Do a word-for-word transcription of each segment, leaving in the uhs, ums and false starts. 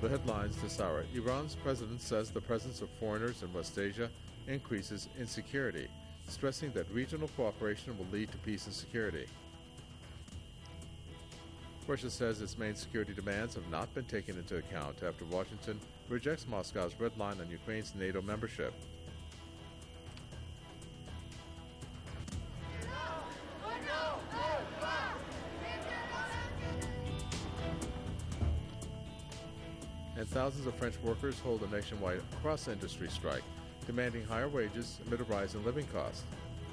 The headlines this hour. Iran's president says the presence of foreigners in West Asia increases insecurity, stressing that regional cooperation will lead to peace and security. Russia says its main security demands have not been taken into account after Washington rejects Moscow's red line on Ukraine's NATO membership. And thousands of French workers hold a nationwide cross-industry strike, demanding higher wages amid a rise in living costs.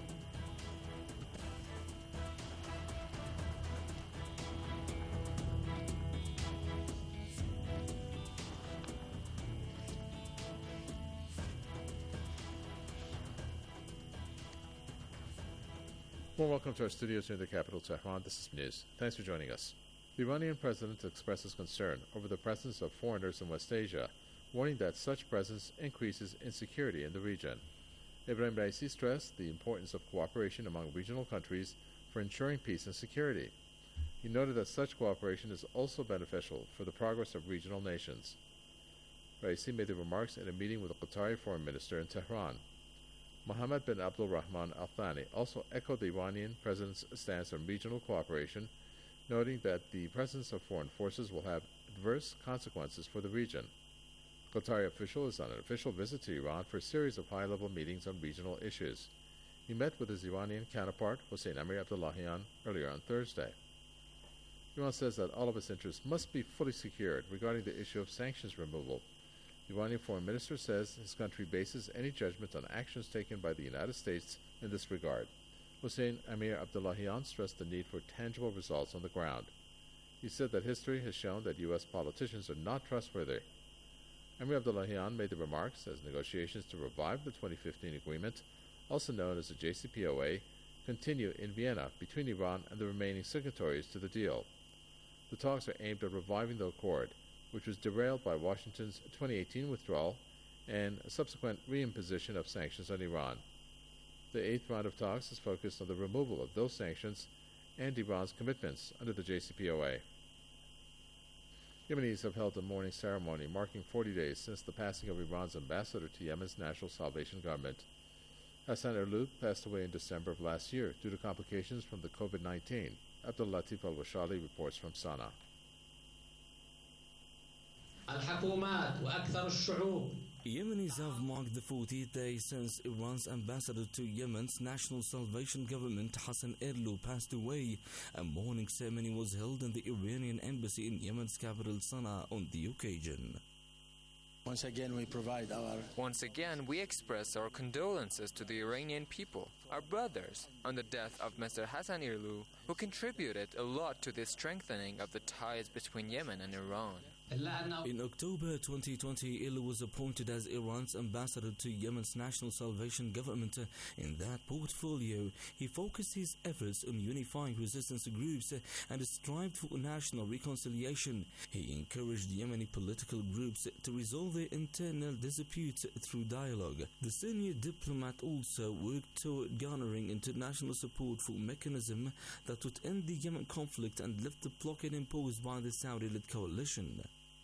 Well, welcome to our studios here in the capital, Tehran. This is News. Thanks for joining us. The Iranian president expresses concern over the presence of foreigners in West Asia, warning that such presence increases insecurity in the region. Ebrahim Raisi stressed the importance of cooperation among regional countries for ensuring peace and security. He noted that such cooperation is also beneficial for the progress of regional nations. Raisi made the remarks in a meeting with the Qatari foreign minister in Tehran. Mohammed bin Abdul Rahman Al Thani also echoed the Iranian president's stance on regional cooperation, noting that the presence of foreign forces will have adverse consequences for the region. The Qatari official is on an official visit to Iran for a series of high-level meetings on regional issues. He met with his Iranian counterpart, Hossein Amir Abdullahian, earlier on Thursday. Iran says that all of its interests must be fully secured regarding the issue of sanctions removal. The Iranian foreign minister says his country bases any judgment on actions taken by the United States in this regard. Hossein Amir Abdullahian stressed the need for tangible results on the ground. He said that history has shown that U S politicians are not trustworthy. Amir Abdullahian made the remarks as negotiations to revive the twenty fifteen agreement, also known as the J C P O A, continue in Vienna between Iran and the remaining signatories to the deal. The talks are aimed at reviving the accord, which was derailed by Washington's twenty eighteen withdrawal and a subsequent reimposition of sanctions on Iran. The eighth round of talks is focused on the removal of those sanctions and Iran's commitments under the J C P O A. Yemenis have held a mourning ceremony marking forty days since the passing of Iran's ambassador to Yemen's National Salvation Government. Hassan Erlou passed away in December of last year due to complications from the COVID nineteen. Abdul Latif Al-Washali reports from Sana'a. Yemenis have marked the fortieth day since Iran's ambassador to Yemen's National Salvation Government, Hassan Erlou, passed away. A mourning ceremony was held in the Iranian embassy in Yemen's capital Sana'a on the occasion. Once again, we provide our... Once again, we express our condolences to the Iranian people, our brothers, on the death of Mister Hassan Erlou, who contributed a lot to the strengthening of the ties between Yemen and Iran. In October twenty twenty, Erlou was appointed as Iran's ambassador to Yemen's National Salvation Government. In that portfolio, he focused his efforts on unifying resistance groups and strived for national reconciliation. He encouraged Yemeni political groups to resolve their internal disputes through dialogue. The senior diplomat also worked toward garnering international support for a mechanism that would end the Yemen conflict and lift the blockade imposed by the Saudi-led coalition.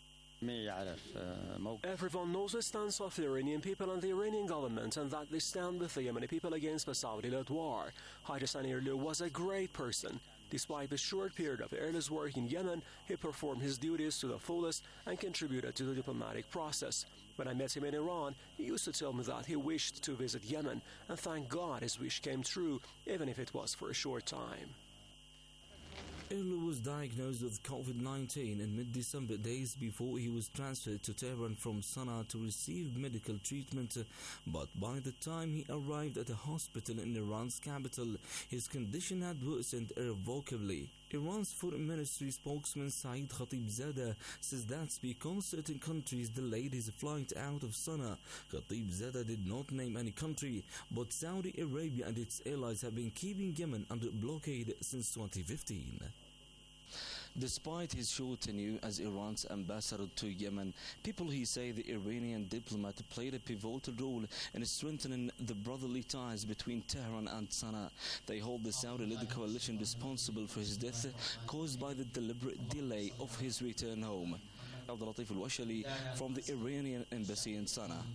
Everyone knows the stance of the Iranian people and the Iranian government, and that they stand with the Yemeni people against the Saudi-led war. Hassan Erlou was a great person. Despite the short period of Erlou's work in Yemen, he performed his duties to the fullest and contributed to the diplomatic process. When I met him in Iran, he used to tell me that he wished to visit Yemen, and thank God his wish came true, even if it was for a short time. Erlou was diagnosed with COVID nineteen in mid-December, days before he was transferred to Tehran from Sana'a to receive medical treatment. But by the time he arrived at a hospital in Iran's capital, his condition had worsened irrevocably. Iran's foreign ministry spokesman Saeed Khatibzadeh says that's because certain countries delayed his flight out of Sana'a. Khatibzadeh did not name any country, but Saudi Arabia and its allies have been keeping Yemen under blockade since twenty fifteen. Despite his short tenure as Iran's ambassador to Yemen, people here say the Iranian diplomat played a pivotal role in strengthening the brotherly ties between Tehran and Sana'a. They hold the Saudi-led coalition responsible for his death, caused by the deliberate delay of his return home. Abdul Latif Al-Washali from the Iranian embassy in Sana'a.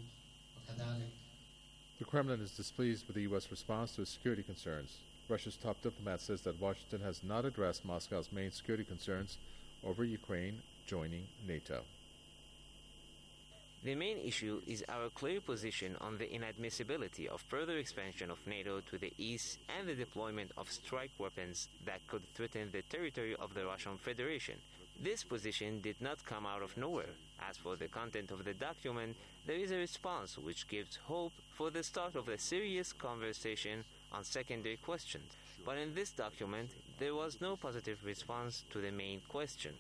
The Kremlin is displeased with the U S response to its security concerns. Russia's top diplomat says that Washington has not addressed Moscow's main security concerns over Ukraine joining NATO. The main issue is our clear position on the inadmissibility of further expansion of NATO to the east and the deployment of strike weapons that could threaten the territory of the Russian Federation. This position did not come out of nowhere. As for the content of the document, there is a response which gives hope for the start of a serious conversation on secondary questions. But in this document, there was no positive response to the main question.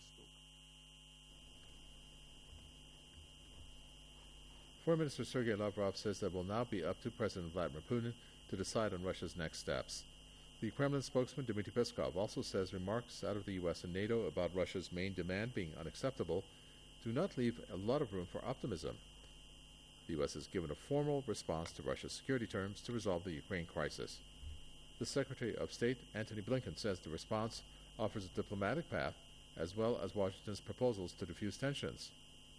Foreign Minister Sergei Lavrov says that it will now be up to President Vladimir Putin to decide on Russia's next steps. The Kremlin spokesman Dmitry Peskov also says remarks out of the U S and NATO about Russia's main demand being unacceptable do not leave a lot of room for optimism. The U S has given a formal response to Russia's security terms to resolve the Ukraine crisis. The Secretary of State, Antony Blinken, says the response offers a diplomatic path as well as Washington's proposals to defuse tensions.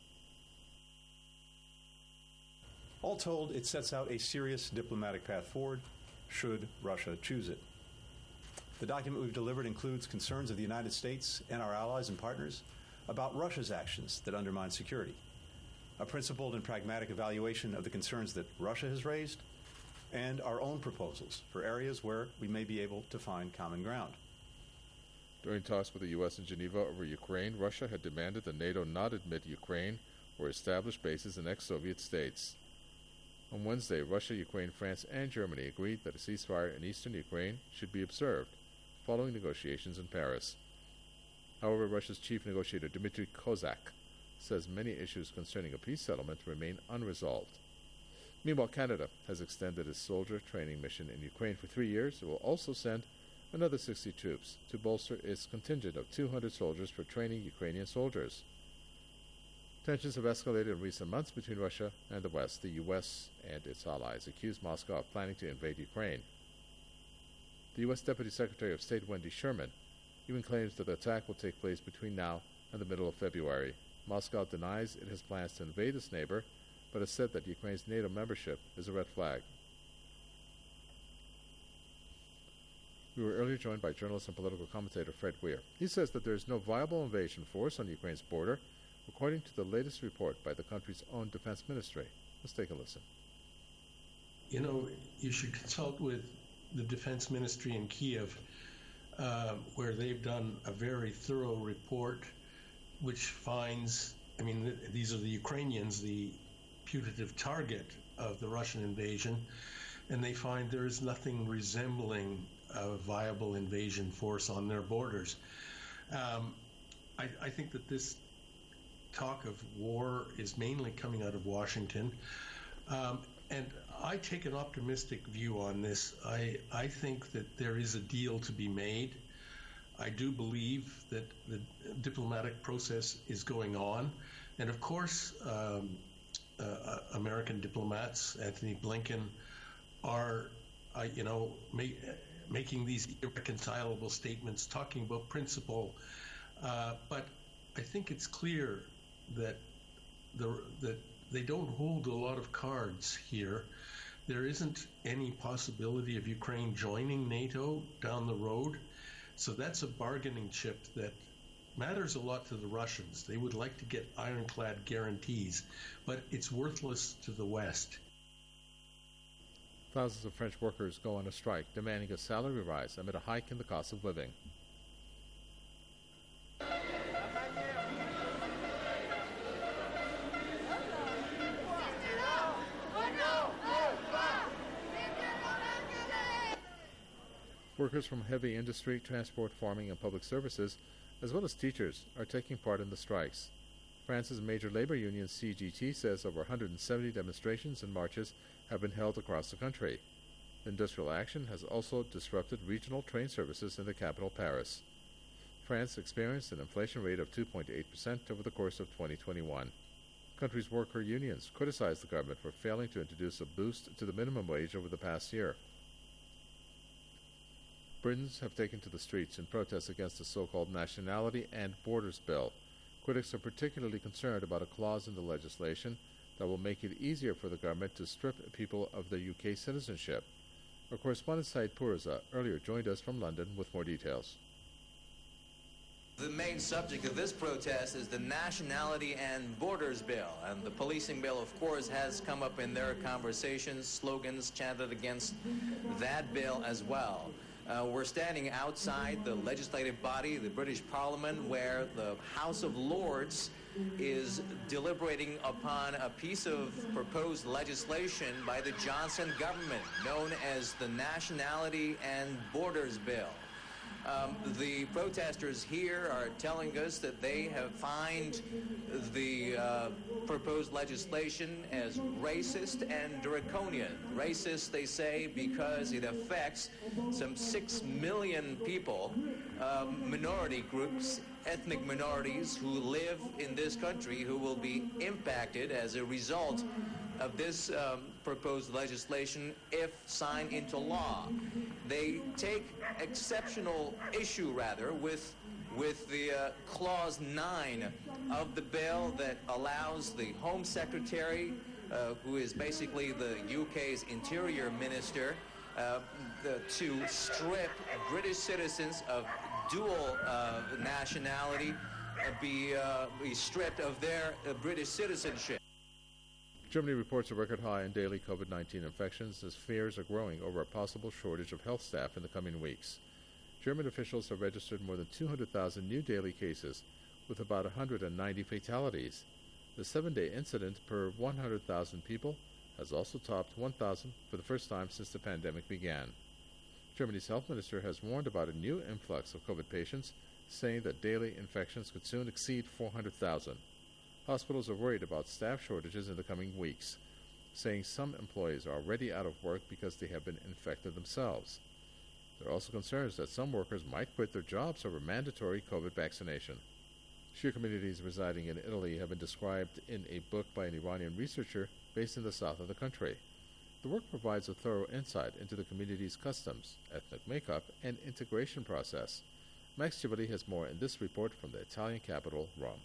All told, it sets out a serious diplomatic path forward, should Russia choose it. The document we've delivered includes concerns of the United States and our allies and partners about Russia's actions that undermine security, a principled and pragmatic evaluation of the concerns that Russia has raised, and our own proposals for areas where we may be able to find common ground. During talks with the U S in Geneva over Ukraine, Russia had demanded that NATO not admit Ukraine or establish bases in ex-Soviet states. On Wednesday, Russia, Ukraine, France, and Germany agreed that a ceasefire in eastern Ukraine should be observed, following negotiations in Paris. However, Russia's chief negotiator Dmitry Kozak says many issues concerning a peace settlement remain unresolved. Meanwhile, Canada has extended its soldier training mission in Ukraine for three years. It will also send another sixty troops to bolster its contingent of two hundred soldiers for training Ukrainian soldiers. Tensions have escalated in recent months between Russia and the West. The U S and its allies accuse Moscow of planning to invade Ukraine. The U S Deputy Secretary of State Wendy Sherman even claims that the attack will take place between now and the middle of February. Moscow denies it has plans to invade its neighbor, but has said that Ukraine's NATO membership is a red flag. We were earlier joined by journalist and political commentator Fred Weir. He says that there is no viable invasion force on Ukraine's border, according to the latest report by the country's own defense ministry. Let's take a listen. You know, you should consult with the defense ministry in Kiev, uh, where they've done a very thorough report which finds, I mean, th- these are the Ukrainians, the putative target of the Russian invasion, and they find there is nothing resembling a viable invasion force on their borders. Um, I, I think that this talk of war is mainly coming out of Washington, um, and I take an optimistic view on this. I, I think that there is a deal to be made. I do believe that the diplomatic process is going on, and of course, um, uh, American diplomats, Antony Blinken, are, uh, you know, ma- making these irreconcilable statements, talking about principle. Uh, but I think it's clear that the that they don't hold a lot of cards here. There isn't any possibility of Ukraine joining NATO down the road. So that's a bargaining chip that matters a lot to the Russians. They would like to get ironclad guarantees, but it's worthless to the West. Thousands of French workers go on a strike, demanding a salary rise amid a hike in the cost of living. Workers from heavy industry, transport, farming, and public services, as well as teachers, are taking part in the strikes. France's major labor union C G T says over one hundred seventy demonstrations and marches have been held across the country. Industrial action has also disrupted regional train services in the capital, Paris. France experienced an inflation rate of two point eight percent over the course of twenty twenty-one. Country's worker unions criticized the government for failing to introduce a boost to the minimum wage over the past year. Britons have taken to the streets in protest against the so-called Nationality and Borders Bill, Critics are particularly concerned about a clause in the legislation that will make it easier for the government to strip people of their U K citizenship. Our correspondent Said Purza earlier joined us from London with more details. The main subject of this protest is the Nationality and Borders Bill, and the policing bill, of course, has come up in their conversations, slogans chanted against that bill as well. Uh, we're standing outside the legislative body, the British Parliament, where the House of Lords is deliberating upon a piece of proposed legislation by the Johnson government known as the Nationality and Borders Bill. Um, the protesters here are telling us that they have find the uh, proposed legislation as racist and draconian. Racist, they say, because it affects some six million people, um, minority groups, ethnic minorities who live in this country who will be impacted as a result of this um, proposed legislation if signed into law. They take exceptional issue, rather, with with the uh, clause nine of the bill that allows the Home Secretary, uh, who is basically the U K's interior minister, uh, the, to strip British citizens of dual uh, nationality, uh, be, uh, be stripped of their uh, British citizenship. Germany reports a record high in daily COVID nineteen infections as fears are growing over a possible shortage of health staff in the coming weeks. German officials have registered more than two hundred thousand new daily cases, with about one hundred ninety fatalities. The seven-day incident per one hundred thousand people has also topped one thousand for the first time since the pandemic began. Germany's health minister has warned about a new influx of COVID patients, saying that daily infections could soon exceed four hundred thousand. Hospitals are worried about staff shortages in the coming weeks, saying some employees are already out of work because they have been infected themselves. There are also concerns that some workers might quit their jobs over mandatory COVID vaccination. Shia communities residing in Italy have been described in a book by an Iranian researcher based in the south of the country. The work provides a thorough insight into the community's customs, ethnic makeup, and integration process. Max Gibali has more in this report from the Italian capital, Rome.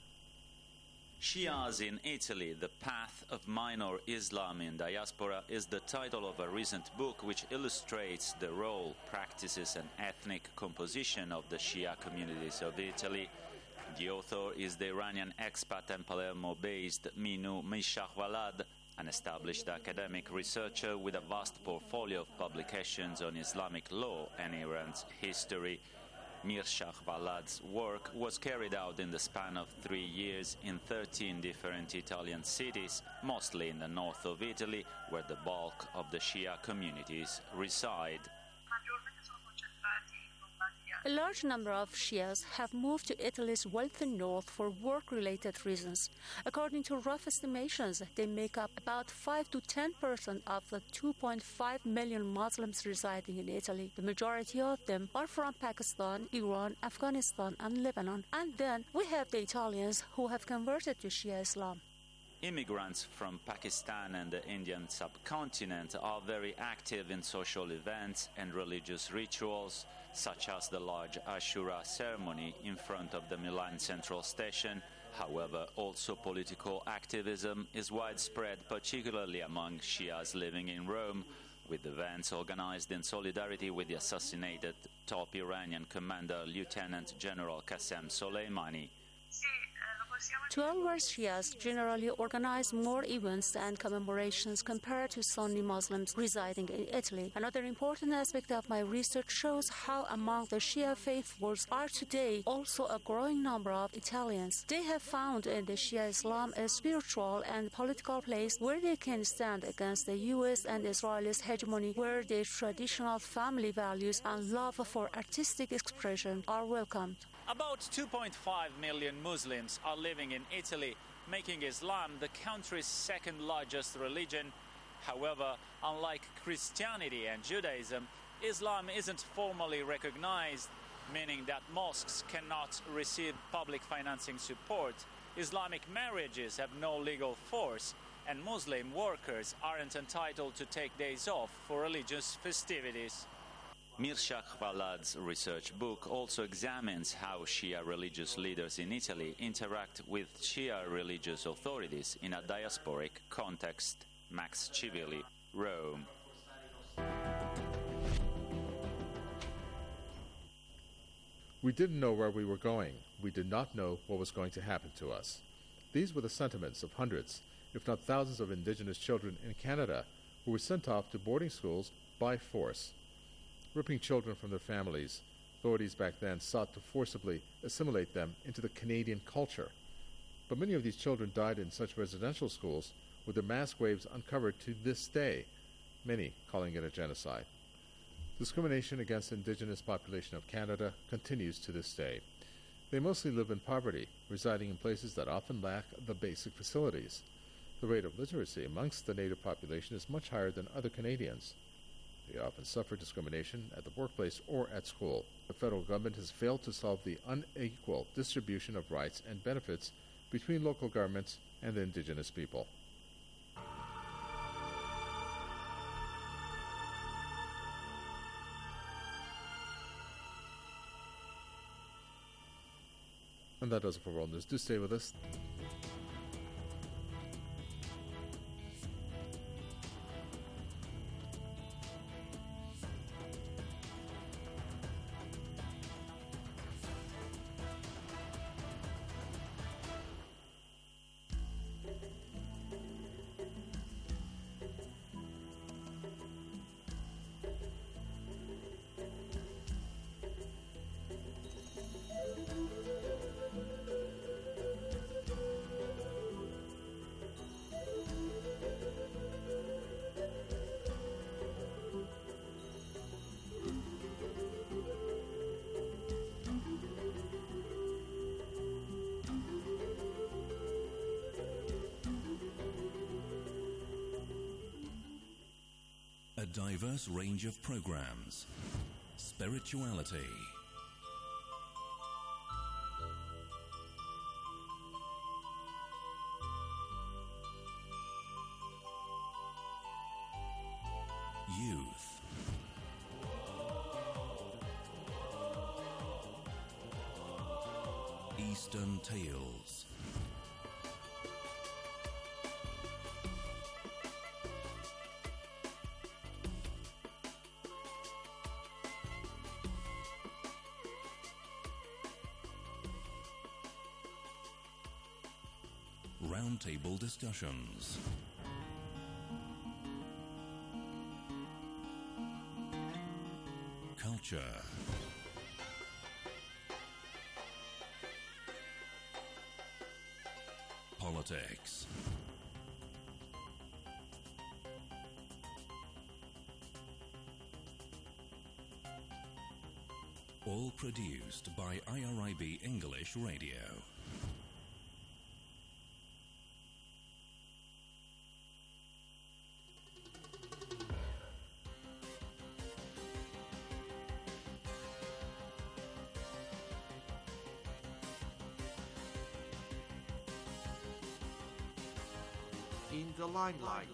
Shias in Italy, The Path of Minor Islam in Diaspora is the title of a recent book which illustrates the role, practices and ethnic composition of the Shia communities of Italy. The author is the Iranian expat and Palermo-based Minu Mishahwalad, an established academic researcher with a vast portfolio of publications on Islamic law and Iran's history. Mirshahwalad's work was carried out in the span of three years in thirteen different Italian cities, mostly in the north of Italy, where the bulk of the Shia communities reside. A large number of Shias have moved to Italy's wealthy north for work-related reasons. According to rough estimations, they make up about five to ten percent of the two point five million Muslims residing in Italy. The majority of them are from Pakistan, Iran, Afghanistan, and Lebanon. And then we have the Italians who have converted to Shia Islam. Immigrants from Pakistan and the Indian subcontinent are very active in social events and religious rituals, such as the large Ashura ceremony in front of the Milan Central Station. However, also political activism is widespread, particularly among Shias living in Rome, with events organized in solidarity with the assassinated top Iranian commander, Lieutenant General Qasem Soleimani. twelve-year Shias generally organize more events and commemorations compared to Sunni Muslims residing in Italy. Another important aspect of my research shows how among the Shia faithfuls are today also a growing number of Italians. They have found in the Shia Islam a spiritual and political place where they can stand against the U S and Israel's hegemony, where their traditional family values and love for artistic expression are welcomed. About two point five million Muslims are living in Italy, making Islam the country's second largest religion. However, unlike Christianity and Judaism, Islam isn't formally recognized, meaning that mosques cannot receive public financing support, Islamic marriages have no legal force, and Muslim workers aren't entitled to take days off for religious festivities. Mirshak Balad's research book also examines how Shia religious leaders in Italy interact with Shia religious authorities in a diasporic context. Max Civilli, Rome. We didn't know where we were going. We did not know what was going to happen to us. These were the sentiments of hundreds, if not thousands of indigenous children in Canada who were sent off to boarding schools by force. Ripping children from their families, authorities back then sought to forcibly assimilate them into the Canadian culture. But many of these children died in such residential schools with their mass graves uncovered to this day, many calling it a genocide. Discrimination against the indigenous population of Canada continues to this day. They mostly live in poverty, residing in places that often lack the basic facilities. The rate of literacy amongst the Native population is much higher than other Canadians. They often suffer discrimination at the workplace or at school. The federal government has failed to solve the unequal distribution of rights and benefits between local governments and the indigenous people. And that does it for World News. Do stay with us. A diverse range of programs. Spirituality. Youth. Eastern Tales. Roundtable discussions. Culture. Politics. All produced by I R I B English Radio. In the limelight.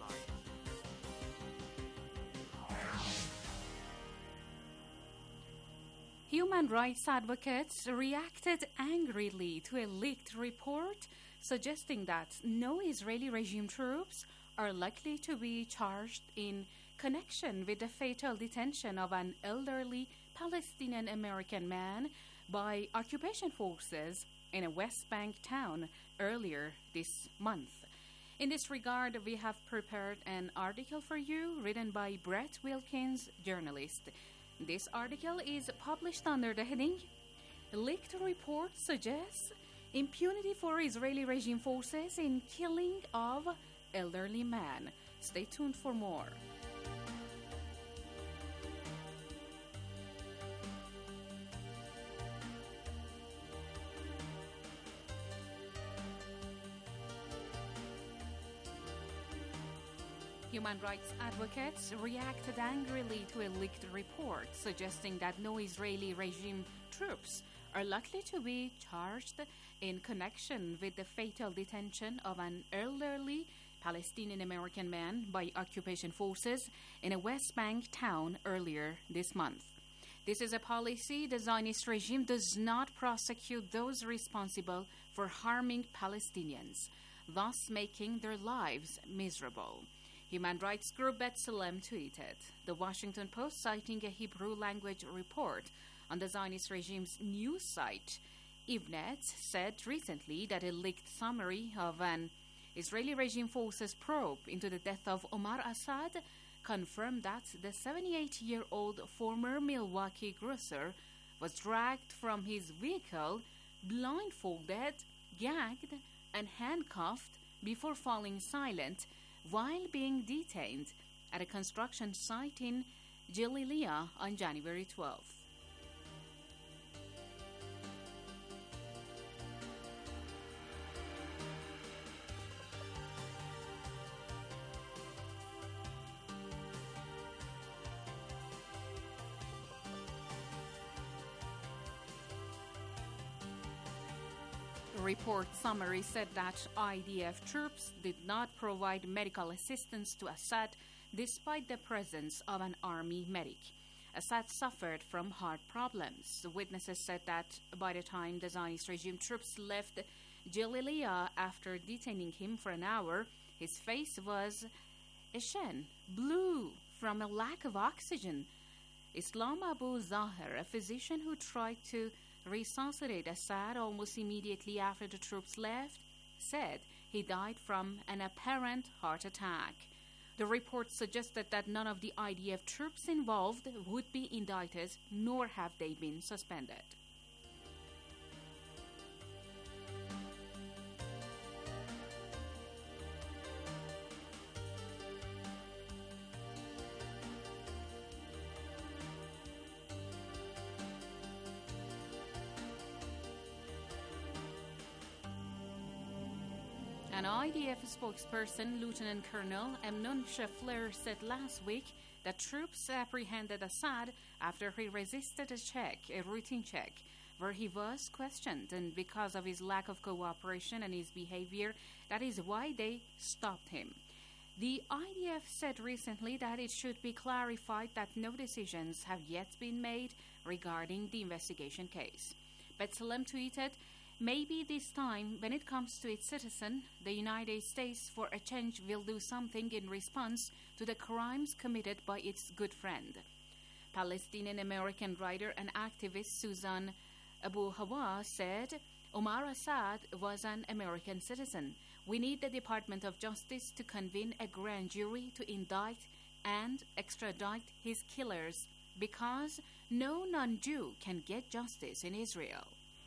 Human rights advocates reacted angrily to a leaked report suggesting that no Israeli regime troops are likely to be charged in connection with the fatal detention of an elderly Palestinian American man by occupation forces in a West Bank town earlier this month. In this regard, we have prepared an article for you written by Brett Wilkins, journalist. This article is published under the heading, Leaked Report Suggests Impunity for Israeli Regime Forces in Killing of Elderly Man. Stay tuned for more. Human rights advocates reacted angrily to a leaked report suggesting that no Israeli regime troops are likely to be charged in connection with the fatal detention of an elderly Palestinian American man by occupation forces in a West Bank town earlier this month. This is a policy the Zionist regime does not prosecute those responsible for harming Palestinians, thus making their lives miserable. Human rights group B'Tselem tweeted. The Washington Post, citing a Hebrew language report on the Zionist regime's news site, Ivnet, said recently that a leaked summary of an Israeli regime forces probe into the death of Omar Assad confirmed that the seventy-eight-year-old former Milwaukee grocer was dragged from his vehicle, blindfolded, gagged, and handcuffed before falling silent while being detained at a construction site in Galilee on January twelfth. Report summary said that I D F troops did not provide medical assistance to Assad despite the presence of an army medic. Assad suffered from heart problems. The witnesses said that by the time the Zionist regime troops left Galilee after detaining him for an hour, his face was ashen, blue from a lack of oxygen. Islam Abu Zahir, a physician who tried to resuscitate Assad almost immediately after the troops left, said he died from an apparent heart attack. The report suggested that none of the I D F troops involved would be indicted, nor have they been suspended. An I D F spokesperson, Lieutenant Colonel Amnon Scheffler, said last week that troops apprehended Assad after he resisted a check, a routine check, where he was questioned, and because of his lack of cooperation and his behavior, that is why they stopped him. The I D F said recently that it should be clarified that no decisions have yet been made regarding the investigation case. B'Tselem tweeted, "Maybe this time, when it comes to its citizen, the United States for a change will do something in response to the crimes committed by its good friend." Palestinian-American writer and activist Susan Abu Hawa said, "Omar Assad was an American citizen. We need the Department of Justice to convene a grand jury to indict and extradite his killers, because no non-Jew can get justice in Israel."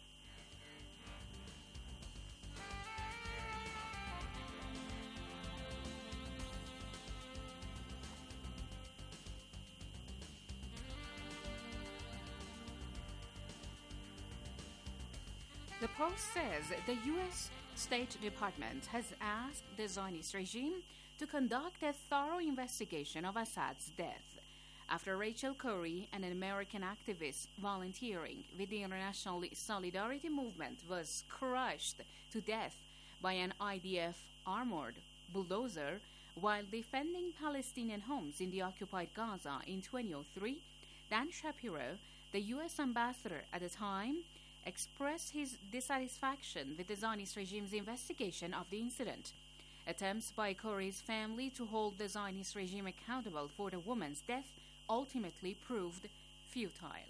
The Post says the U S State Department has asked the Zionist regime to conduct a thorough investigation of Assad's death after Rachel Corrie, an American activist volunteering with the International Solidarity Movement, was crushed to death by an I D F armored bulldozer while defending Palestinian homes in the occupied Gaza in twenty oh three. Dan Shapiro, the U S ambassador at the time, expressed his dissatisfaction with the Zionist regime's investigation of the incident. Attempts by Corrie's family to hold the Zionist regime accountable for the woman's death ultimately proved futile.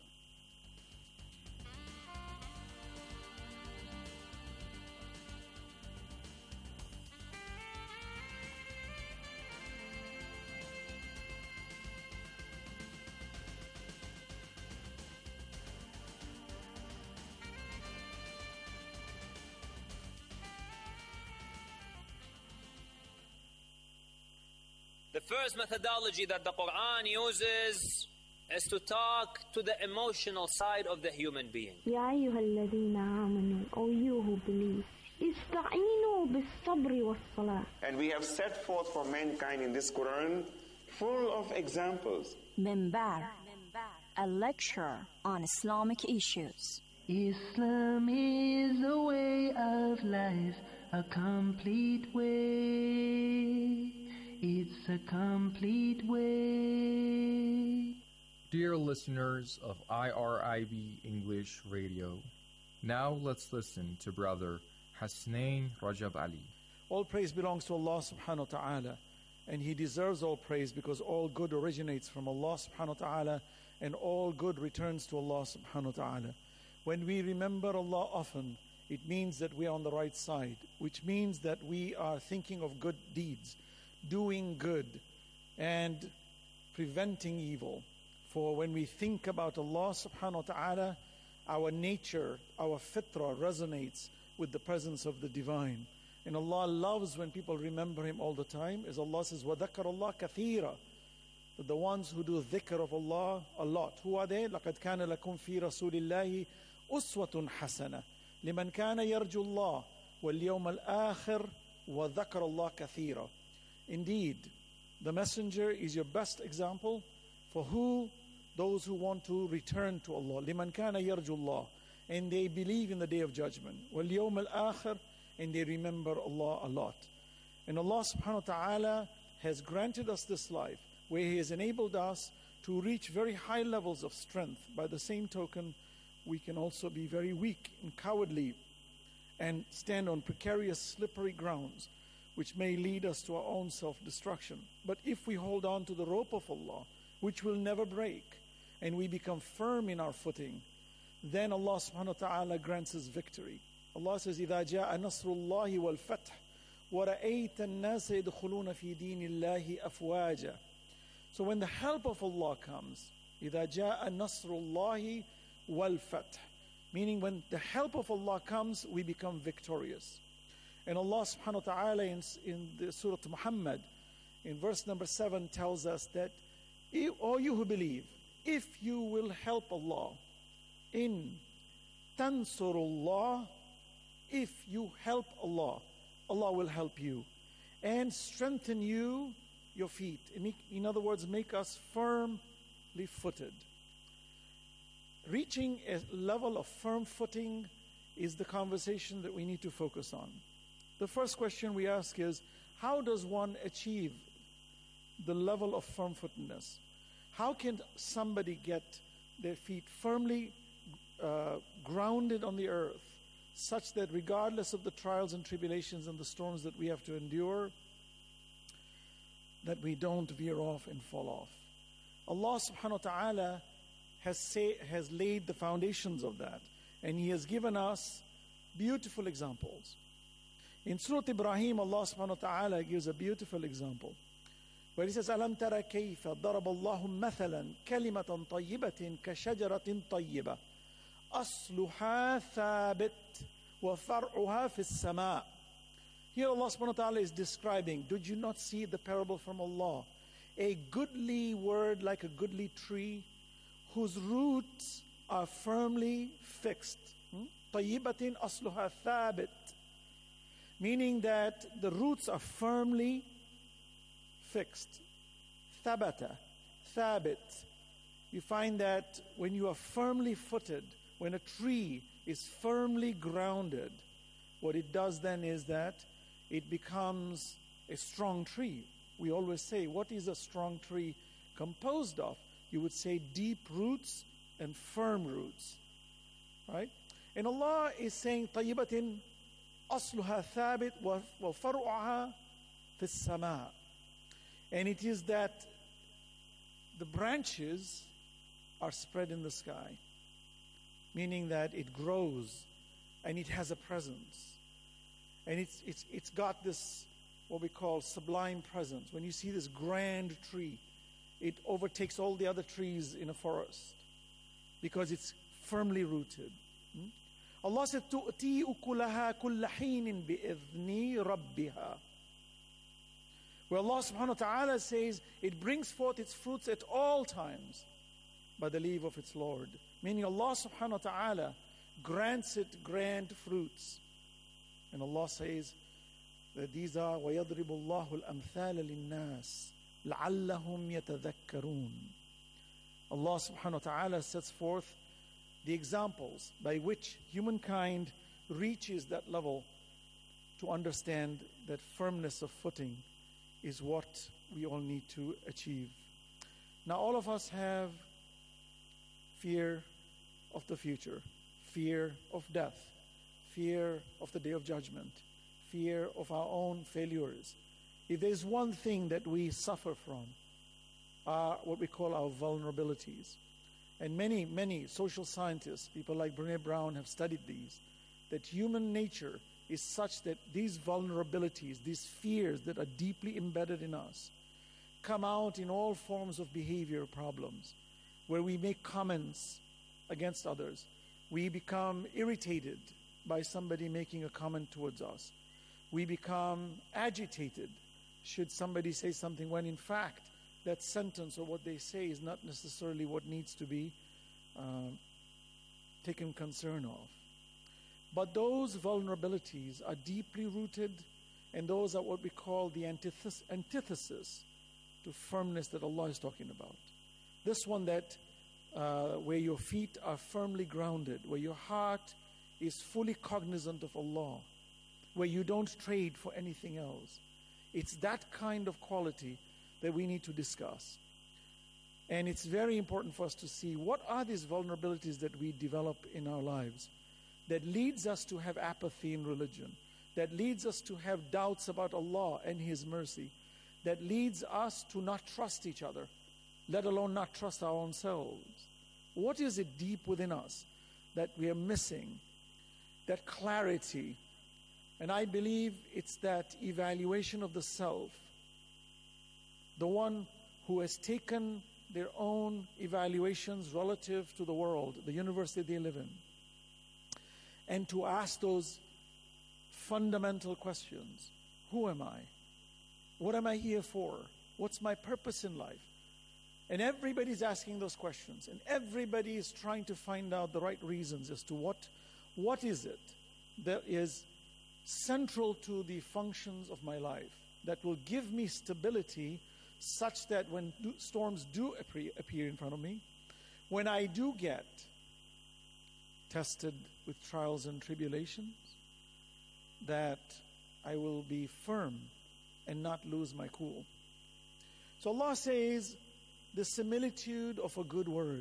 The first methodology that the Quran uses is to talk to the emotional side of the human being. يا أيها الذين آمنوا, O you who believe, استعينوا بالصبر والصلاة. And we have set forth for mankind in this Quran full of examples. Minbar, a lecture on Islamic issues. Islam is a way of life, a complete way. It's a complete way. Dear listeners of I R I B English Radio, now let's listen to Brother Hasnain Rajab Ali. All praise belongs to Allah subhanahu wa ta'ala, and He deserves all praise because all good originates from Allah subhanahu wa ta'ala, and all good returns to Allah subhanahu wa ta'ala. When we remember Allah often, it means that we are on the right side, which means that we are thinking of good deeds, doing good, and preventing evil. For when we think about Allah subhanahu wa ta'ala, our nature, our fitrah resonates with the presence of the divine. And Allah loves when people remember Him all the time. As Allah says, وَذَكَرَ اللَّهَ كَثِيرًا. The ones who do dhikr of Allah a lot. Who are they? لَقَدْ كَانَ لَكُمْ فِي رَسُولِ اللَّهِ أُسْوَةٌ حَسَنَةٌ لِمَنْ كَانَ يَرْجُو اللَّهِ وَالْيَوْمَ الْآخِرِ وَذَكَرَ اللَّهَ كَثِيرًا. Indeed, the messenger is your best example for who? Those who want to return to Allah. لِمَنْ كَانَ يَرْجُو اللَّهِ. And they believe in the Day of Judgment. وَالْيَوْمَ الْآخِرِ. And they remember Allah a lot. And Allah subhanahu wa ta'ala has granted us this life where He has enabled us to reach very high levels of strength. By the same token, we can also be very weak and cowardly and stand on precarious, slippery grounds, which may lead us to our own self-destruction. But if we hold on to the rope of Allah, which will never break, and we become firm in our footing, then Allah subhanahu wa ta'ala grants us victory. Allah says, إِذَا جَاءَ نَصْرُ اللَّهِ وَالْفَتْحِ وَرَأَيْتَ النَّاسَ يَدْخُلُونَ فِي دِينِ اللَّهِ أَفْوَاجًا. So when the help of Allah comes, إِذَا جَاءَ نَصْرُ اللَّهِ وَالْفَتْحِ, meaning when the help of Allah comes, we become victorious. And Allah subhanahu wa ta'ala in, in the Surah Muhammad, in verse number seven, tells us that, all you who believe, if you will help Allah, in tansurullah, if you help Allah, Allah will help you and strengthen you, your feet. In other words, make us firmly footed. Reaching a level of firm footing is the conversation that we need to focus on. The first question we ask is, how does one achieve the level of firm-footedness? How can somebody get their feet firmly uh, grounded on the earth, such that regardless of the trials and tribulations and the storms that we have to endure, that we don't veer off and fall off? Allah subhanahu wa ta'ala has, say, has laid the foundations of that, and He has given us beautiful examples. In Surah Ibrahim, Allah subhanahu wa ta'ala gives a beautiful example, where He says, أَلَمْ تَرَ كَيْفَ ضَرَبَ اللَّهُ مَثَلًا كَلِمَةً طَيِّبَةٍ كَشَجَرَةٍ طَيِّبَةٍ أَصْلُهَا ثَابِتٌ وَفَرْعُهَا فِي السَّمَاءِ. Here Allah subhanahu wa ta'ala is describing, did you not see the parable from Allah? A goodly word like a goodly tree, whose roots are firmly fixed. طَيِّبَةٍ أَصْلُهَا ثَابِتٌ. Meaning that the roots are firmly fixed. Thabata, thabit. You find that when you are firmly footed, when a tree is firmly grounded, what it does then is that it becomes a strong tree. We always say, what is a strong tree composed of? You would say deep roots and firm roots. Right? And Allah is saying, طَيِّبَةٍ أَصْلُهَا ثَابِتٌ وَفَرْعُهَا فِي السَّمَاءِ. And it is that the branches are spread in the sky, meaning that it grows and it has a presence. And it's, it's, it's got this, what we call sublime presence. When you see this grand tree, it overtakes all the other trees in a forest because it's firmly rooted. Hmm? Allah said, تُؤْتِي أُكُلَهَا كُلَّ حِينٍ بِإِذْنِ رَبِّهَا. Where Allah subhanahu wa ta'ala says, it brings forth its fruits at all times by the leave of its Lord. Meaning Allah subhanahu wa ta'ala grants it grand fruits. And Allah says that these are وَيَضْرِبُ اللَّهُ الْأَمْثَالَ لِلنَّاسِ لَعَلَّهُمْ يَتَذَكَّرُونَ. Allah subhanahu wa ta'ala sets forth the examples by which humankind reaches that level to understand that firmness of footing is what we all need to achieve. Now all of us have fear of the future, fear of death, fear of the day of judgment, fear of our own failures. If there's one thing that we suffer from, are what we call our vulnerabilities. And many, many social scientists, people like Brené Brown, have studied these, that human nature is such that these vulnerabilities, these fears that are deeply embedded in us, come out in all forms of behavior problems, where we make comments against others. We become irritated by somebody making a comment towards us. We become agitated should somebody say something when in fact that sentence or what they say is not necessarily what needs to be uh, taken concern of. But those vulnerabilities are deeply rooted, and those are what we call the antithes- antithesis to firmness that Allah is talking about. This one that uh, where your feet are firmly grounded, where your heart is fully cognizant of Allah, where you don't trade for anything else. It's that kind of quality that we need to discuss. And it's very important for us to see what are these vulnerabilities that we develop in our lives that leads us to have apathy in religion, that leads us to have doubts about Allah and His mercy, that leads us to not trust each other, let alone not trust our own selves. What is it deep within us that we are missing? That clarity. And I believe it's that evaluation of the self, the one who has taken their own evaluations relative to the world, the universe that they live in, and to ask those fundamental questions. Who am I? What am I here for? What's my purpose in life? And everybody's asking those questions, and everybody is trying to find out the right reasons as to what, what is it that is central to the functions of my life that will give me stability such that when do, storms do appear in front of me, when I do get tested with trials and tribulations, that I will be firm and not lose my cool. So Allah says, the similitude of a good word,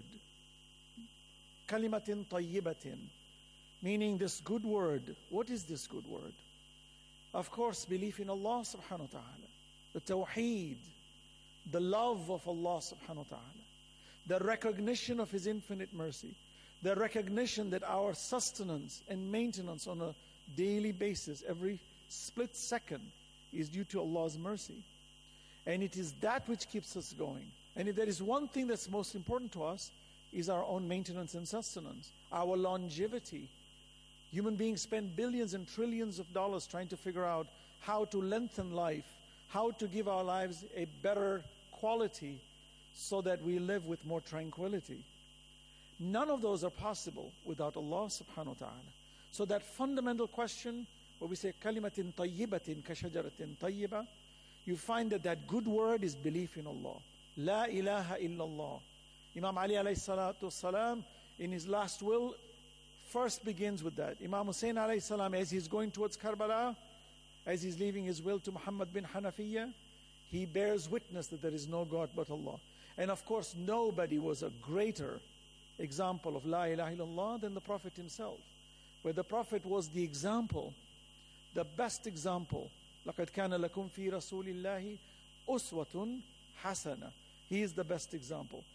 kalimatin tayyibatin, meaning this good word. What is this good word? Of course, belief in Allah subhanahu wa ta'ala, the tawheed, the love of Allah subhanahu wa ta'ala, the recognition of His infinite mercy, the recognition that our sustenance and maintenance on a daily basis, every split second, is due to Allah's mercy. And it is that which keeps us going. And if there is one thing that's most important to us, is our own maintenance and sustenance, our longevity. Human beings spend billions and trillions of dollars trying to figure out how to lengthen life, how to give our lives a better quality so that we live with more tranquility. None of those are possible without Allah subhanahu wa ta'ala. So that fundamental question, where we say, kalimatin tayyibatin kashajaratin tayyiba, you find that that good word is belief in Allah. La ilaha illallah. Imam Ali alayhi salatu salam, in his last will, first begins with that. Imam Hussein alayhi salam, as he's going towards Karbala, as he's leaving his will to Muhammad bin Hanafiya, he bears witness that there is no God but Allah. And of course, nobody was a greater example of La ilaha illallah than the Prophet himself, where the Prophet was the example, the best example. لَقَدْ كَانَ لَكُمْ فِي رَسُولِ اللَّهِ أُسْوَةٌ حَسَنَةٌ. He is the best example.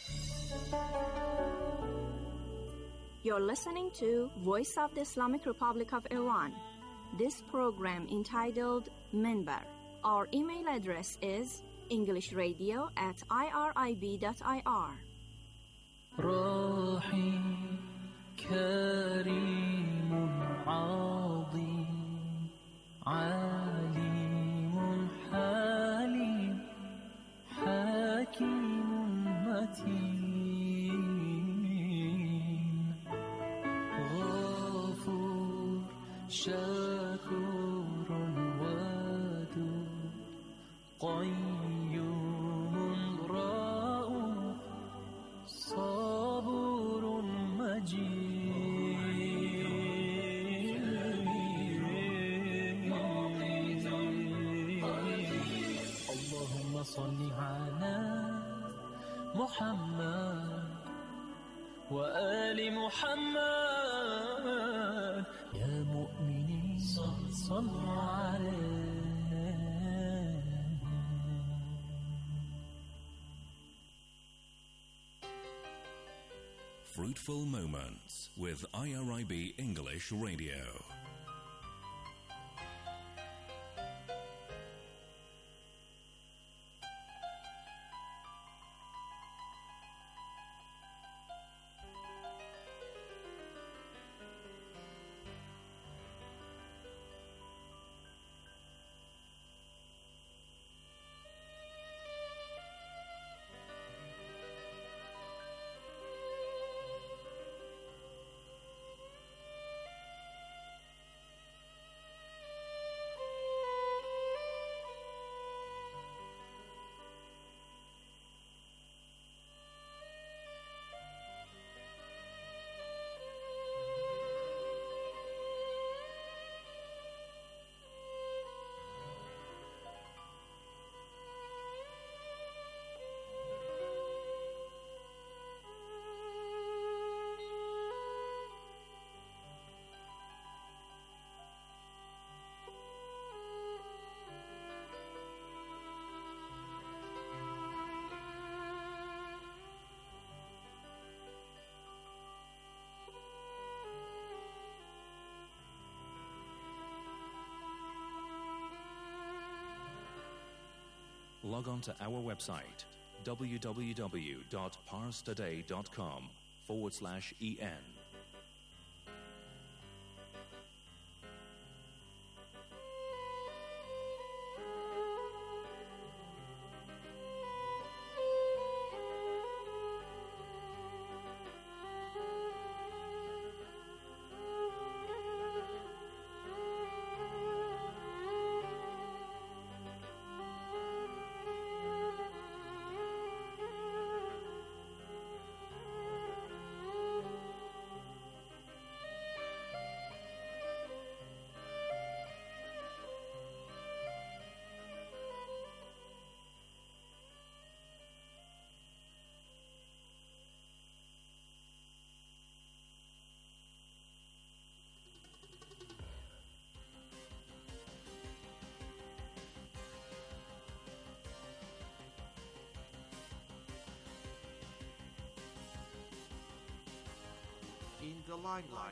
You're listening to Voice of the Islamic Republic of Iran. This program entitled Minbar. Our email address is englishradio at irib dot I R. رحيم كريم عظيم عليم حليم حكيم متين غفور شكور ودود قيوم رؤوف صبور مجيد اللهم صل على محمد وآل محمد يا مؤمنين صلوا عليه. Fruitful Moments with I R I B English Radio. Log on to our website, www.parstoday.com forward slash en. In the limelight.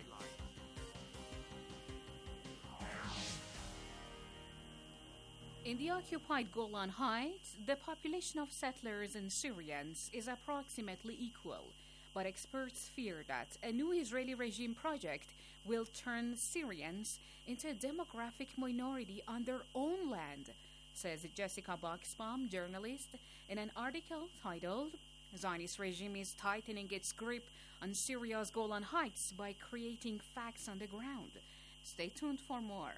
In the occupied Golan Heights, the population of settlers and Syrians is approximately equal, but experts fear that a new Israeli regime project will turn Syrians into a demographic minority on their own land, says Jessica Boxbaum, journalist, in an article titled Zionist regime is tightening its grip on Syria's Golan Heights by creating facts on the ground. Stay tuned for more.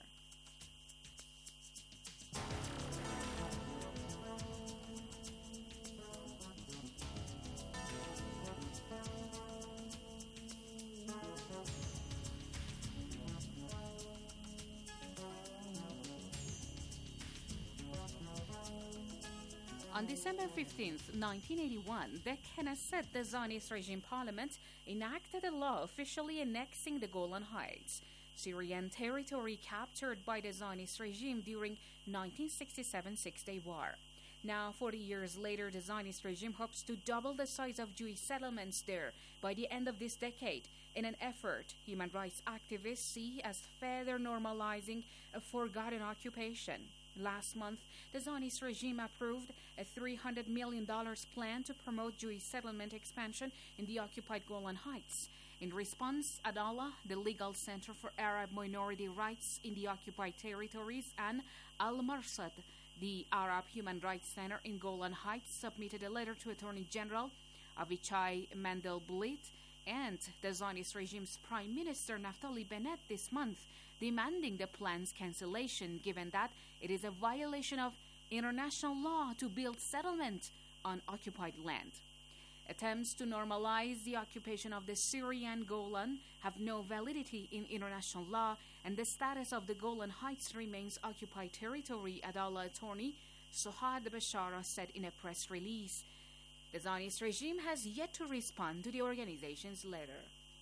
On December fifteenth, nineteen eighty-one, the Knesset, the Zionist regime parliament, enacted a law officially annexing the Golan Heights, Syrian territory captured by the Zionist regime during nineteen sixty-seven Six-Day War. Now, forty years later, the Zionist regime hopes to double the size of Jewish settlements there by the end of this decade, in an effort human rights activists see as further normalizing a forgotten occupation. Last month, the Zionist regime approved a three hundred million dollars plan to promote Jewish settlement expansion in the occupied Golan Heights. In response, Adallah, the Legal Center for Arab Minority Rights in the Occupied Territories, and Al-Marsad, the Arab Human Rights Center in Golan Heights, submitted a letter to Attorney General Avichai Mandelblit and the Zionist regime's Prime Minister Naftali Bennett this month, demanding the plan's cancellation, given that it is a violation of international law to build settlement on occupied land. Attempts to normalize the occupation of the Syrian Golan have no validity in international law, and the status of the Golan Heights remains occupied territory, Adallah attorney Suhad Bashara said in a press release. The Zionist regime has yet to respond to the organization's letter.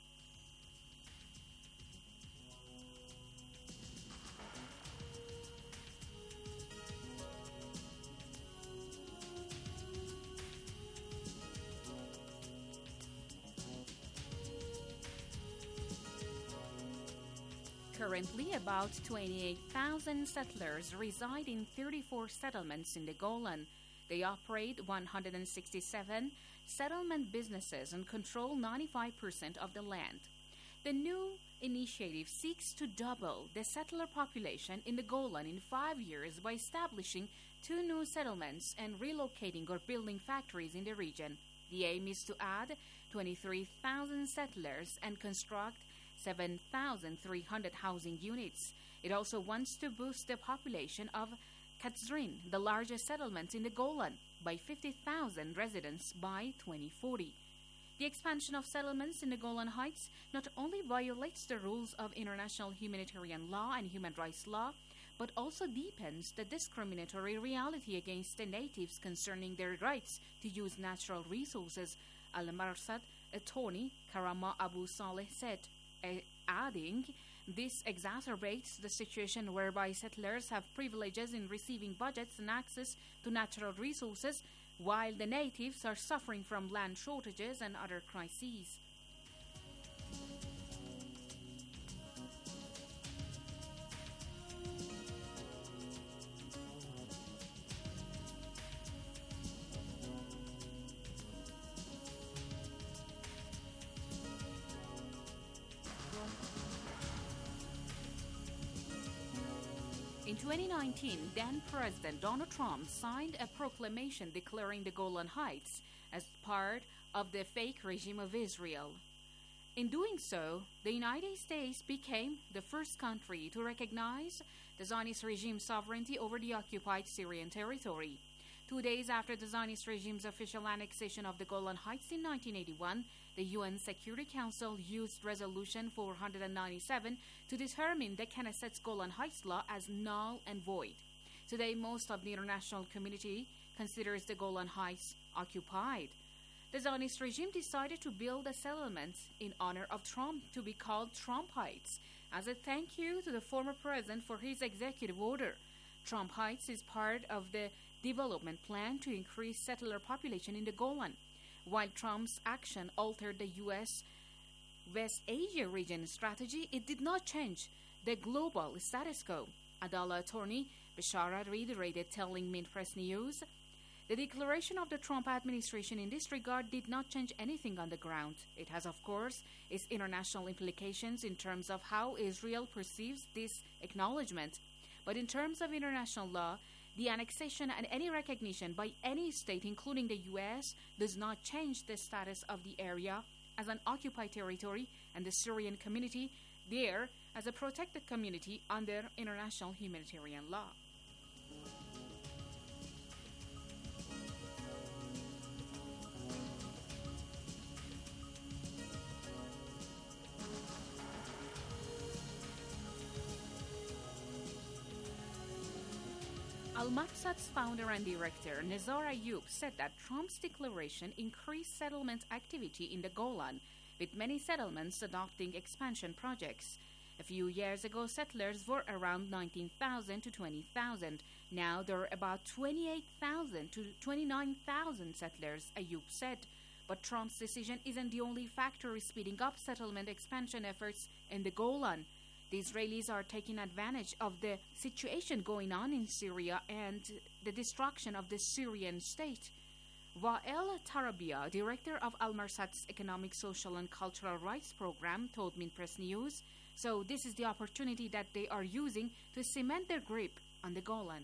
Currently, about twenty-eight thousand settlers reside in thirty-four settlements in the Golan. They operate one hundred sixty-seven settlement businesses and control ninety-five percent of the land. The new initiative seeks to double the settler population in the Golan in five years by establishing two new settlements and relocating or building factories in the region. The aim is to add twenty-three thousand settlers and construct seven thousand three hundred housing units. It also wants to boost the population of Katzrin, the largest settlement in the Golan, by fifty thousand residents by twenty forty. The expansion of settlements in the Golan Heights not only violates the rules of international humanitarian law and human rights law, but also deepens the discriminatory reality against the natives concerning their rights to use natural resources, Al-Marsad attorney Karama Abu Saleh said, adding, this exacerbates the situation whereby settlers have privileges in receiving budgets and access to natural resources, while the natives are suffering from land shortages and other crises. In twenty nineteen, then President Donald Trump signed a proclamation declaring the Golan Heights as part of the fake regime of Israel. In doing so, the United States became the first country to recognize the Zionist regime's sovereignty over the occupied Syrian territory. Two days after the Zionist regime's official annexation of the Golan Heights in nineteen eighty-one, the U N Security Council used Resolution four ninety-seven to determine the Knesset's Golan Heights law as null and void. Today, most of the international community considers the Golan Heights occupied. The Zionist regime decided to build a settlement in honor of Trump to be called Trump Heights as a thank you to the former president for his executive order. Trump Heights is part of the development plan to increase settler population in the Golan. While Trump's action altered the U S West Asia region strategy, it did not change the global status quo. Adala attorney Bashara reiterated, telling Mint Press News, the declaration of the Trump administration in this regard did not change anything on the ground. It has, of course, its international implications in terms of how Israel perceives this acknowledgement. But in terms of international law, the annexation and any recognition by any state, including the U S, does not change the status of the area as an occupied territory and the Syrian community there as a protected community under international humanitarian law. Al-Maqsad's founder and director, Nizar Ayub, said that Trump's declaration increased settlement activity in the Golan, with many settlements adopting expansion projects. A few years ago, settlers were around nineteen thousand to twenty thousand. Now there are about twenty-eight thousand to twenty-nine thousand settlers, Ayub said. But Trump's decision isn't the only factor speeding up settlement expansion efforts in the Golan. The Israelis are taking advantage of the situation going on in Syria and the destruction of the Syrian state. Wael Tarabia, director of Al-Marsad's Economic, Social and Cultural Rights Program, told Mint Press News, so this is the opportunity that they are using to cement their grip on the Golan.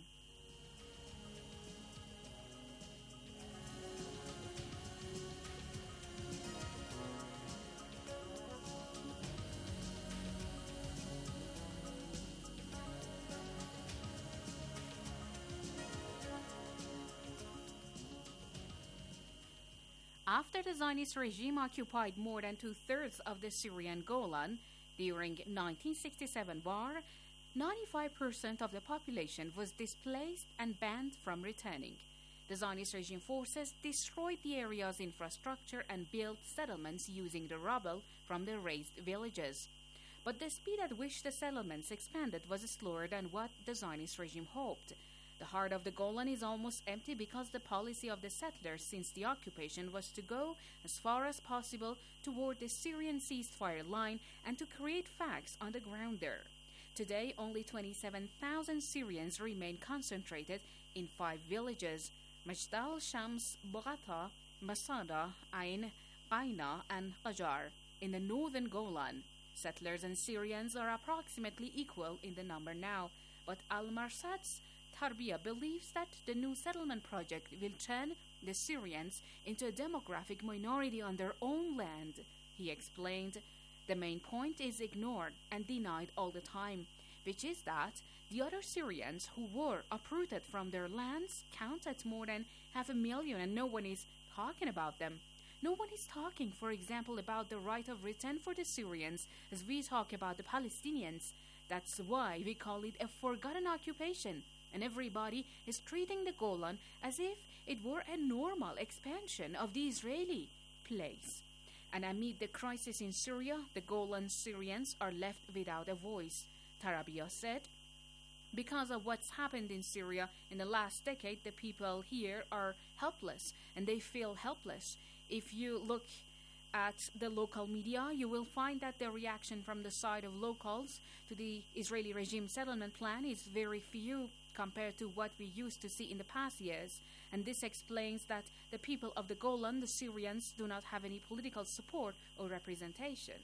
After the Zionist regime occupied more than two-thirds of the Syrian Golan during nineteen sixty-seven war, ninety-five percent of the population was displaced and banned from returning. The Zionist regime forces destroyed the area's infrastructure and built settlements using the rubble from the razed villages. But the speed at which the settlements expanded was slower than what the Zionist regime hoped. The heart of the Golan is almost empty because the policy of the settlers since the occupation was to go as far as possible toward the Syrian ceasefire line and to create facts on the ground there. Today, only twenty-seven thousand Syrians remain concentrated in five villages: Majdal, Shams, Bogata, Masada, Ain, Qaina, and Qajar in the northern Golan. Settlers and Syrians are approximately equal in the number now, but Al-Marsad's Tarbiyah believes that the new settlement project will turn the Syrians into a demographic minority on their own land. He explained, the main point is ignored and denied all the time, which is that the other Syrians who were uprooted from their lands count at more than half a million and no one is talking about them. No one is talking, for example, about the right of return for the Syrians as we talk about the Palestinians. That's why we call it a forgotten occupation, and everybody is treating the Golan as if it were a normal expansion of the Israeli place. And amid the crisis in Syria, the Golan Syrians are left without a voice. Tarbiyah said, because of what's happened in Syria in the last decade, the people here are helpless, and they feel helpless. If you look at the local media, you will find that the reaction from the side of locals to the Israeli regime settlement plan is very few compared to what we used to see in the past years. And this explains that the people of the Golan, the Syrians, do not have any political support or representation.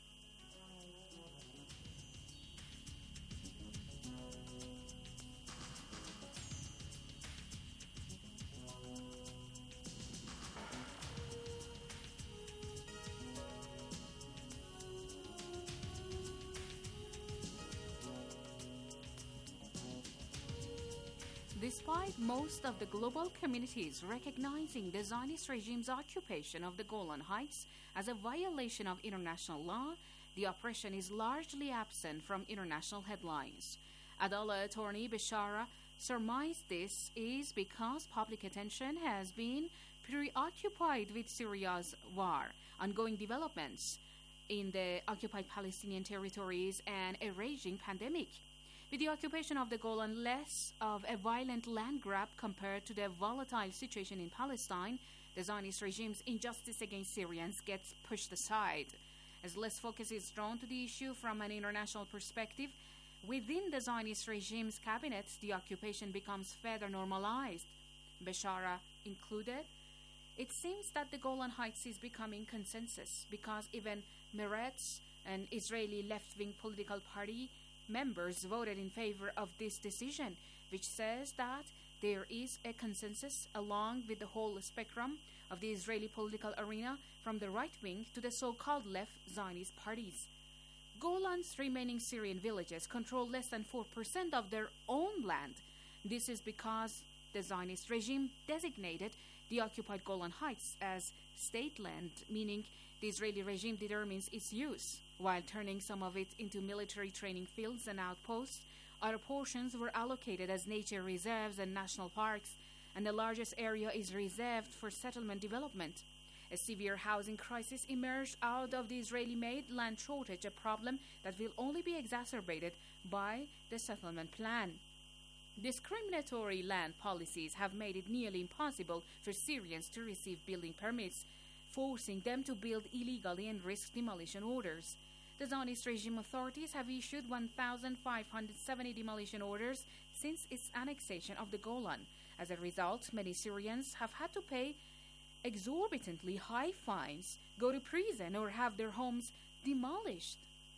Despite most of the global communities recognizing the Zionist regime's occupation of the Golan Heights as a violation of international law, the oppression is largely absent from international headlines. Adala attorney Bishara surmised this is because public attention has been preoccupied with Syria's war, ongoing developments in the occupied Palestinian territories, and a raging pandemic. With the occupation of the Golan less of a violent land grab compared to the volatile situation in Palestine, the Zionist regime's injustice against Syrians gets pushed aside. As less focus is drawn to the issue from an international perspective, within the Zionist regime's cabinet, the occupation becomes further normalized, Beshara included. It seems that the Golan Heights is becoming consensus because even Meretz, an Israeli left-wing political party, members voted in favor of this decision, which says that there is a consensus along with the whole spectrum of the Israeli political arena from the right wing to the so-called left Zionist parties. Golan's remaining Syrian villages control less than four percent of their own land. This is because the Zionist regime designated the occupied Golan Heights as state land, meaning the Israeli regime determines its use. While turning some of it into military training fields and outposts, other portions were allocated as nature reserves and national parks, and the largest area is reserved for settlement development. A severe housing crisis emerged out of the Israeli-made land shortage, a problem that will only be exacerbated by the settlement plan. Discriminatory land policies have made it nearly impossible for Syrians to receive building permits, forcing them to build illegally and risk demolition orders. The Zionist regime authorities have issued one thousand five hundred seventy demolition orders since its annexation of the Golan. As a result, many Syrians have had to pay exorbitantly high fines, go to prison, or have their homes demolished.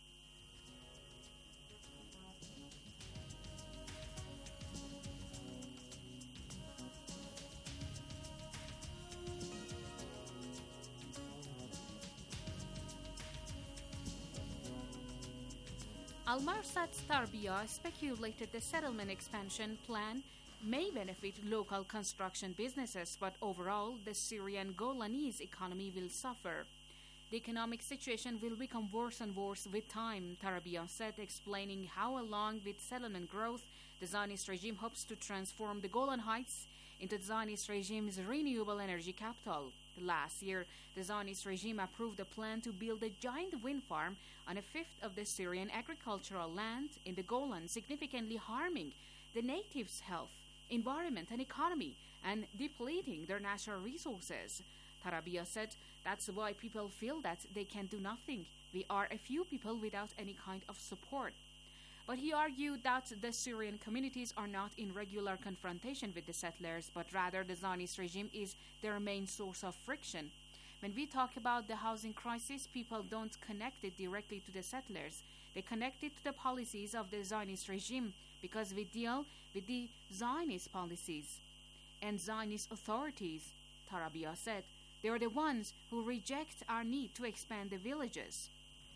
Al-Marsad's Tarbiyah speculated the settlement expansion plan may benefit local construction businesses, but overall, the Syrian Golanese economy will suffer. The economic situation will become worse and worse with time, Tarbiyah said, explaining how, along with settlement growth, the Zionist regime hopes to transform the Golan Heights into the Zionist regime's renewable energy capital. Last year, the Zionist regime approved a plan to build a giant wind farm on a fifth of the Syrian agricultural land in the Golan, significantly harming the natives' health, environment, and economy, and depleting their natural resources. Tarabya said that's why people feel that they can do nothing. We are a few people without any kind of support. But he argued that the Syrian communities are not in regular confrontation with the settlers, but rather the Zionist regime is their main source of friction. When we talk about the housing crisis, people don't connect it directly to the settlers. They connect it to the policies of the Zionist regime because we deal with the Zionist policies and Zionist authorities, Tarabya said. They are the ones who reject our need to expand the villages.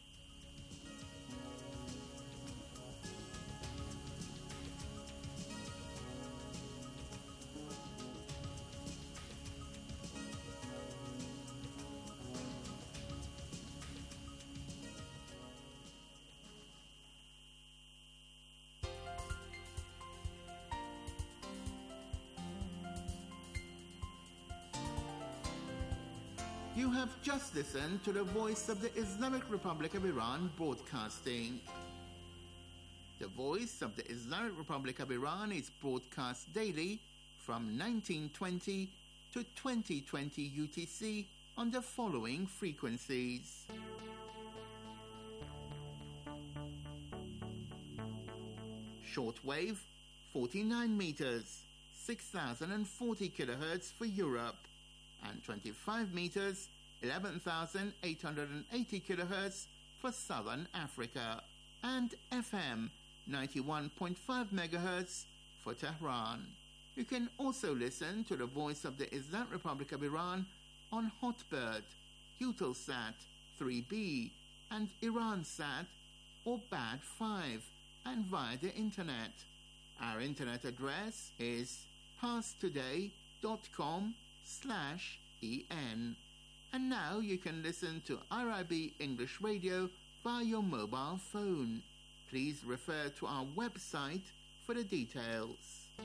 You have just listened to the Voice of the Islamic Republic of Iran broadcasting. The Voice of the Islamic Republic of Iran is broadcast daily from nineteen twenty to twenty twenty U T C on the following frequencies. Shortwave, forty-nine meters, six thousand forty kilohertz for Europe, and twenty-five meters, eleven thousand eight hundred eighty kilohertz for Southern Africa, and F M, ninety-one point five megahertz for Tehran. You can also listen to the Voice of the Islamic Republic of Iran on Hotbird, Eutelsat three B, and Iransat or B A D five, and via the internet. Our internet address is parstoday.com slash en. And now you can listen to I R I B English Radio via your mobile phone. Please refer to our website for the details.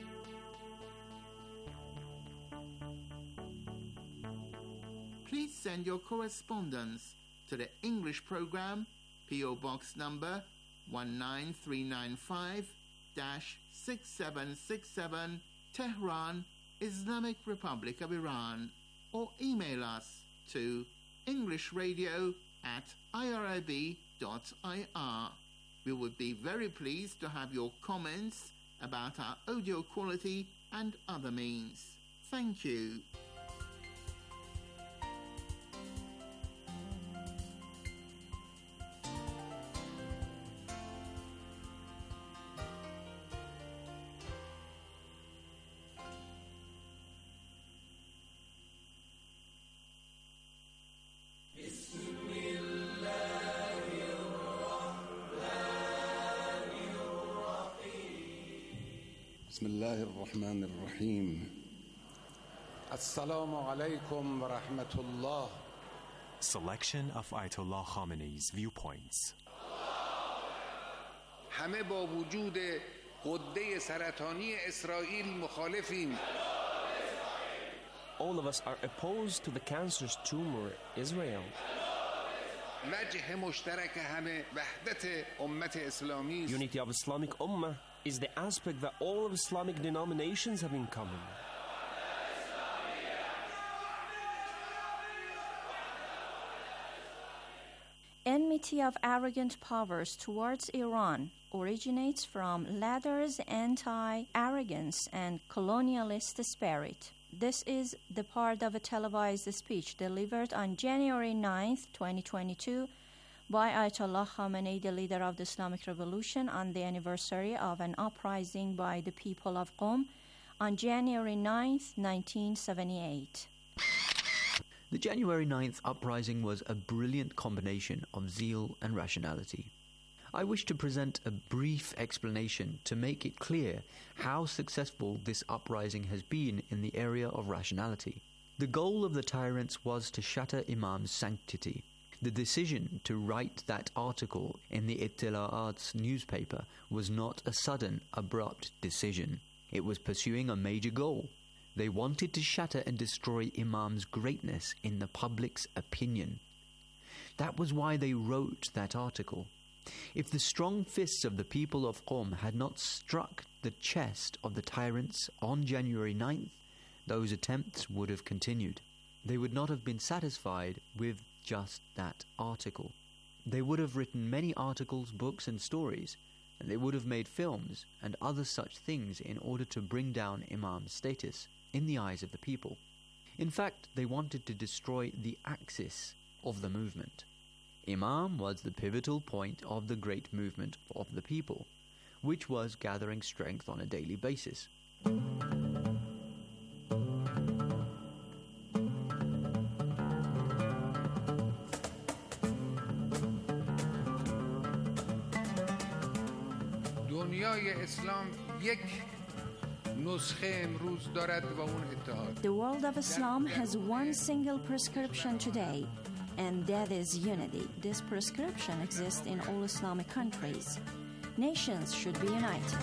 Please send your correspondence to the English program, P O Box number one nine three nine five, six seven six seven, Tehran, Islamic Republic of Iran, or email us to englishradio at irib dot I R. We would be very pleased to have your comments about our audio quality and other means. Thank you. بسم الله الرحمن الرحيم السلام عليكم ورحمة الله. Selection of Ayatollah Khamenei's viewpoints. همه با وجود غده سرطانی اسرائیل مخالفیم. All of us are opposed to the cancerous tumor Israel. وجه مشترک همه وحدت امت اسلامی. Unity of Islamic Ummah is the aspect that all of Islamic denominations have in common. Enmity of arrogant powers towards Iran originates from Ladder's anti-arrogance and colonialist spirit. This is the part of a televised speech delivered on January ninth, twenty twenty-two, by Ayatollah Khamenei, the leader of the Islamic Revolution, on the anniversary of an uprising by the people of Qom on January ninth, nineteen seventy-eight. The January ninth uprising was a brilliant combination of zeal and rationality. I wish to present a brief explanation to make it clear how successful this uprising has been in the area of rationality. The goal of the tyrants was to shatter Imam's sanctity. The decision to write that article in the Ittila'at newspaper was not a sudden, abrupt decision. It was pursuing a major goal. They wanted to shatter and destroy Imam's greatness in the public's opinion. That was why they wrote that article. If the strong fists of the people of Qom had not struck the chest of the tyrants on January ninth, those attempts would have continued. They would not have been satisfied with just that article. They would have written many articles, books and stories, and they would have made films and other such things in order to bring down Imam's status in the eyes of the people. In fact, they wanted to destroy the axis of the movement. Imam was the pivotal point of the great movement of the people, which was gathering strength on a daily basis. دنیای اسلام یک نسخه امروز دارد و اون اتحاد. The world of Islam has one single prescription today, and that is unity. This prescription exists in all Islamic countries. Nations should be united.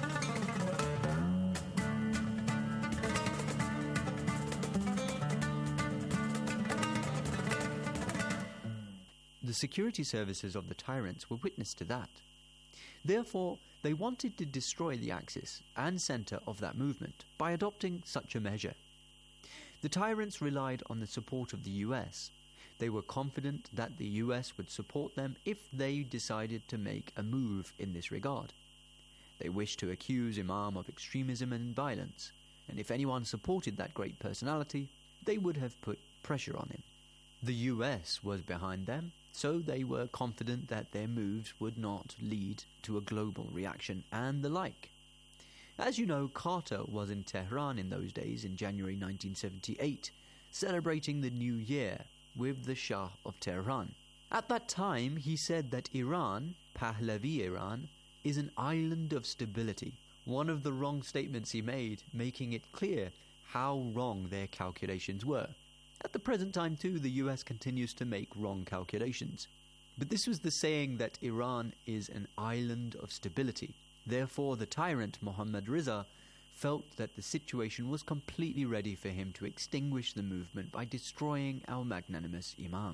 The security services of the tyrants were witness to that. Therefore, they wanted to destroy the axis and center of that movement by adopting such a measure. The tyrants relied on the support of the U S. They were confident that the U S would support them if they decided to make a move in this regard. They wished to accuse Imam of extremism and violence, and if anyone supported that great personality, they would have put pressure on him. The U S was behind them, so they were confident that their moves would not lead to a global reaction and the like. As you know, Carter was in Tehran in those days in January nineteen seventy-eight, celebrating the new year with the Shah of Tehran. At that time, he said that Iran, Pahlavi Iran, is an island of stability, one of the wrong statements he made, making it clear how wrong their calculations were. At the present time too, the U S continues to make wrong calculations. But this was the saying that Iran is an island of stability. Therefore, the tyrant Mohammad Reza felt that the situation was completely ready for him to extinguish the movement by destroying our magnanimous Imam.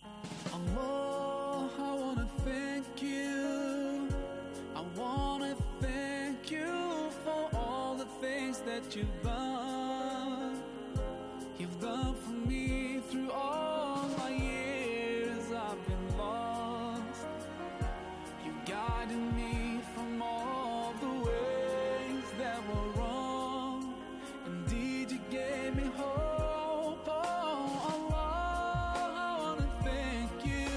Allah, I want to thank you. I want to thank you for all the things that you've done. You've done for me through all my years I've been lost. You guided me from all the ways that were wrong. Indeed, you gave me hope. Oh, Allah, I want to thank you.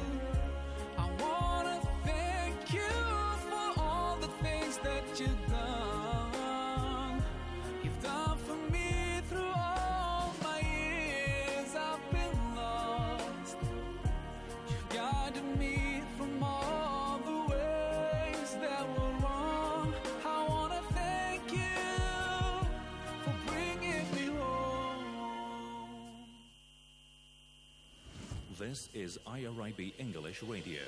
I want to thank you for all the things that you've done. You've done for me through all my years I've been lost. You've guided me from all the ways that were wrong. I want to thank you for bringing me home. This is I R I B English Radio.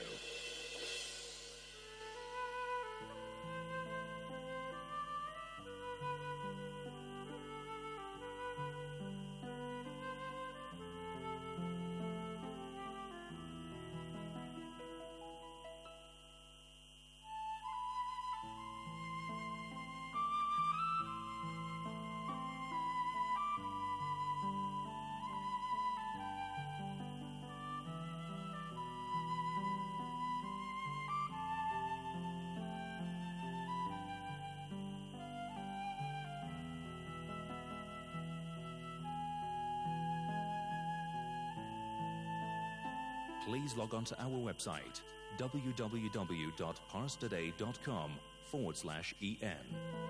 Please log on to our website w w w dot pars today dot com forward slash en.